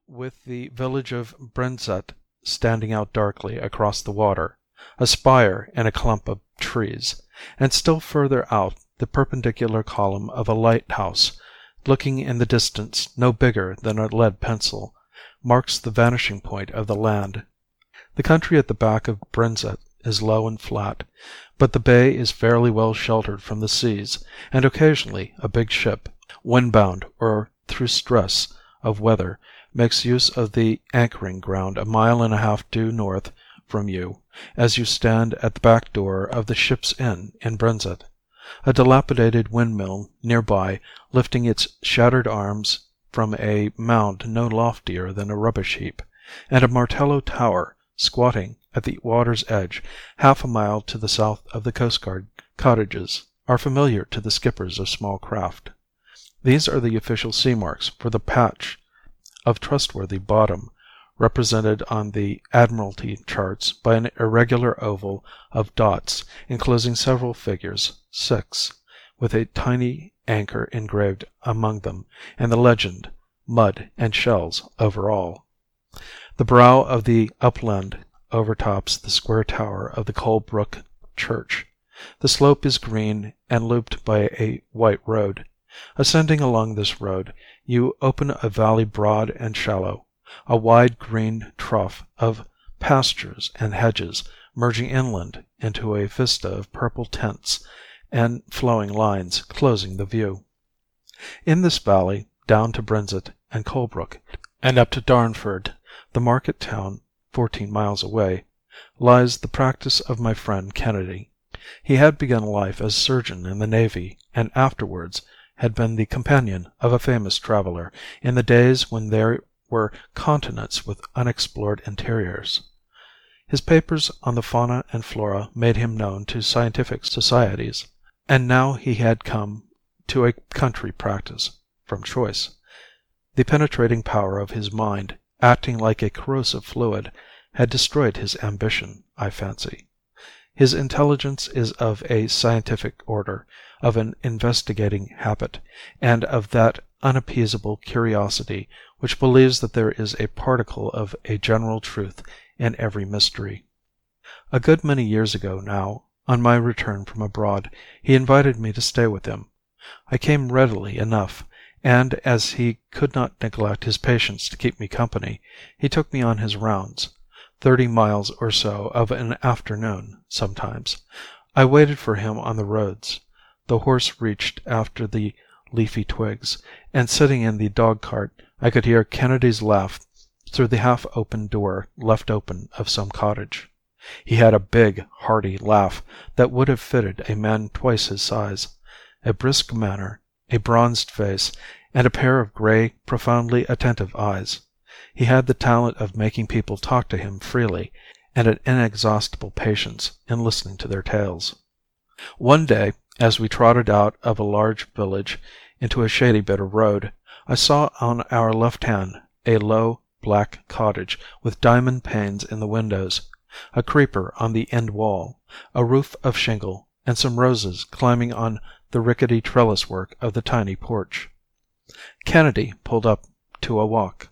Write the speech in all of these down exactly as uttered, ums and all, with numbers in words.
with the village of Brenzett standing out darkly across the water, a spire in a clump of trees, and still further out the perpendicular column of a lighthouse, looking in the distance no bigger than a lead pencil, marks the vanishing point of the land. The country at the back of Brenzett is low and flat, but the bay is fairly well sheltered from the seas, and occasionally a big ship, windbound or through stress of weather, makes use of the anchoring ground a mile and a half due north from you as you stand at the back door of the Ship's Inn in Brenzett, a dilapidated windmill near by lifting its shattered arms from a mound no loftier than a rubbish heap, and a Martello tower squatting at the water's edge half a mile to the south of the Coast Guard cottages are familiar to the skippers of small craft. These are the official sea marks for the patch of trustworthy bottom, represented on the Admiralty charts by an irregular oval of dots enclosing several figures, six, with a tiny anchor engraved among them, and the legend, "Mud and shells over all." The brow of the upland overtops the square tower of the Colebrook Church. The slope is green and looped by a white road. Ascending along this road, you open a valley broad and shallow, a wide green trough of pastures and hedges merging inland into a vista of purple tints and flowing lines closing the view. In this valley, down to Brenzett and Colebrook, and up to Darnford, the market town fourteen miles away, lies the practice of my friend Kennedy. He had begun life as surgeon in the Navy, and afterwards had been the companion of a famous traveler, in the days when there were continents with unexplored interiors. His papers on the fauna and flora made him known to scientific societies, and now he had come to a country practice, from choice. The penetrating power of his mind, acting like a corrosive fluid, had destroyed his ambition, I fancy. His intelligence is of a scientific order, of an investigating habit, and of that unappeasable curiosity which believes that there is a particle of a general truth in every mystery. A good many years ago now, on my return from abroad, he invited me to stay with him. I came readily enough, and as he could not neglect his patients to keep me company, he took me on his rounds, thirty miles or so of an afternoon sometimes. I waited for him on the roads. The horse reached after the leafy twigs, and sitting in the dog-cart I could hear Kennedy's laugh through the half-open door left open of some cottage. He had a big, hearty laugh that would have fitted a man twice his size, a brisk manner, a bronzed face, and a pair of gray, profoundly attentive eyes. He had the talent of making people talk to him freely, and an inexhaustible patience in listening to their tales. One day, as we trotted out of a large village into a shady bit of road, I saw on our left hand a low, black cottage with diamond panes in the windows, a creeper on the end wall, a roof of shingle, and some roses climbing on the rickety trellis work of the tiny porch. Kennedy pulled up to a walk.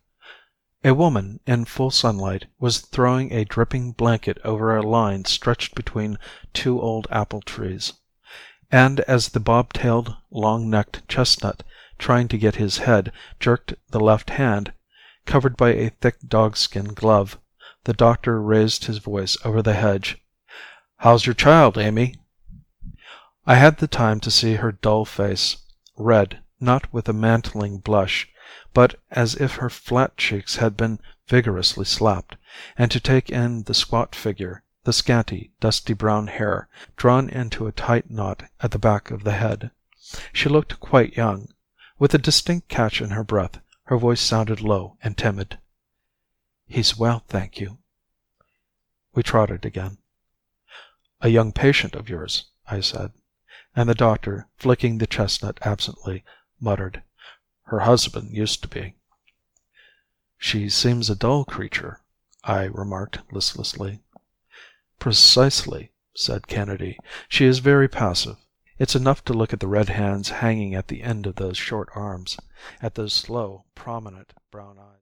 A woman in full sunlight was throwing a dripping blanket over a line stretched between two old apple trees, and as the bob-tailed, long-necked chestnut, trying to get his head, jerked the left hand, covered by a thick dogskin glove, the doctor raised his voice over the hedge. "How's your child, Amy?" I had the time to see her dull face, red, not with a mantling blush, but as if her flat cheeks had been vigorously slapped, and to take in the squat figure, the scanty, dusty brown hair, drawn into a tight knot at the back of the head. She looked quite young. With a distinct catch in her breath, her voice sounded low and timid. "He's well, thank you." We trotted again. "A young patient of yours," I said, and the doctor, flicking the chestnut absently, muttered, "Her husband used to be." "She seems a dull creature," I remarked listlessly. "Precisely," said Kennedy. "She is very passive. It's enough to look at the red hands hanging at the end of those short arms, at those slow, prominent brown eyes."